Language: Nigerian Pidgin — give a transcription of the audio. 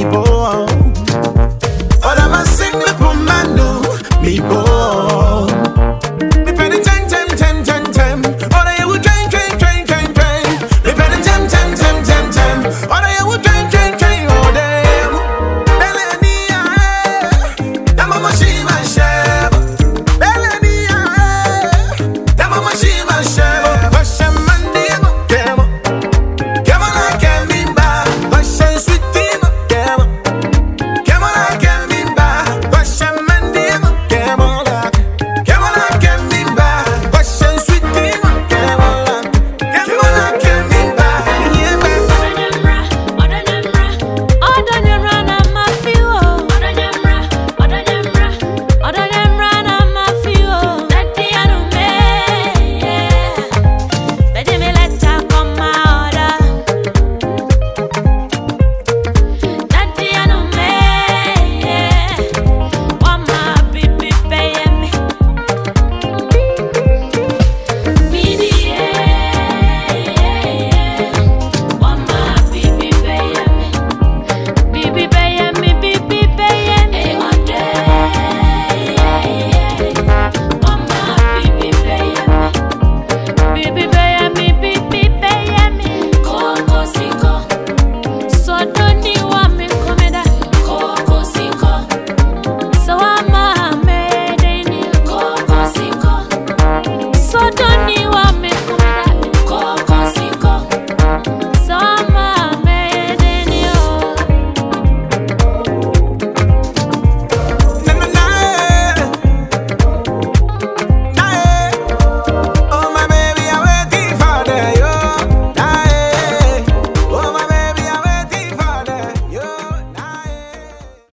me bo. Ora ma sing me pomano, me bo. Me penny ten. Ora you train. Me penny ten. Ora you train. Oh damn. Belania, da mama she my chef. Belania, da mama she my chef. Passion Monday, damn. Come on, I can't be back. Passion sweet team, damn. Come on, I can't be back. Passion Monday, damn. Come on, I can't be back. Passion sweet team, damn. Come on, I can't be back. Yeah, So don't